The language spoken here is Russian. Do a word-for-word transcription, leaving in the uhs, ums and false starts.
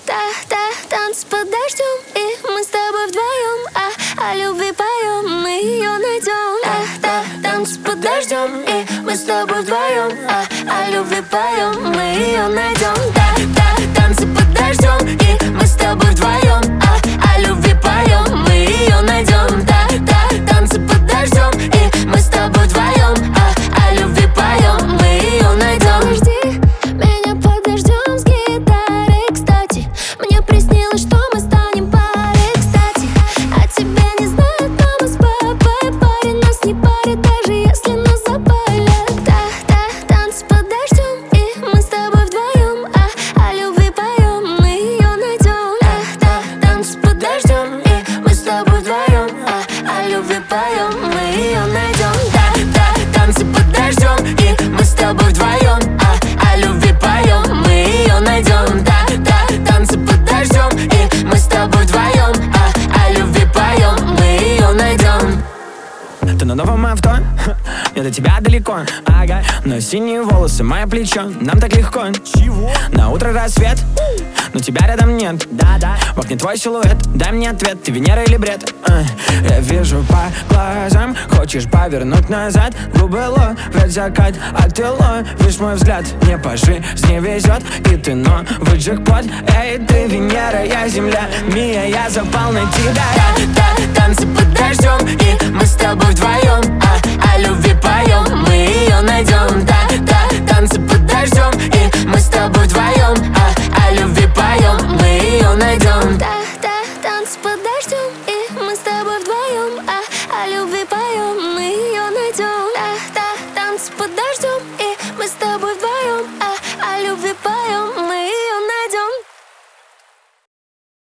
Та-та, танцы под дождем, и мы с тобой вдвоем, а о любви поем, мы ее найдем. Та-та, танцы под дождем, и мы с тобой вдвоем, а о любви поем, мы ее найдем. Та-та, танцы под дождем, и мы с тобой вдвоем, а о любви поем, мы ее найдем. Та-та, танцы под дождем, и мы с тобой вдвоем, а о любви поем, мы ее найдем. Жди меня под дождем с гитарой, кстати. Мне приснилось, что мы станем парой, кстати. А тебя не знает мама с папой. Парень нас не парит, даже если нас запалят. Та-та, танцы под дождем, и мы с тобой вдвоем, а о любви поем, мы ее найдем. Та-та, танцы под дождем, и мы с тобой вдвоем, а о любви поем, мы ее найдем. Та-та, танцы под дождем, и мы с тобой вдвоем, а о любви поем, мы ее найдем. Да-да, танцы под дождем, и мы с тобой вдвоем, а о любви поем, мы ее найдем. Ты на новом авто, я до тебя далеко, ага. Но синие волосы, мое плечо, нам так легко. Чего? На утро рассвет, но тебя рядом нет. Да-да, в окне твой силуэт, дай мне ответ, ты Венера или бред? А, я вижу по глазам, хочешь повернуть назад. Губы ловят закат, а ты ловишь мой взгляд. Мне по жизни везет, и ты новый джекпот. Эй, ты Венера, я Земля, Мия, я запал на тебя. Да-да, танцы под дождем, и мы с тобой вдвоем, а о любви поем, мы ее найдем. Да-да, танцы под дождем, и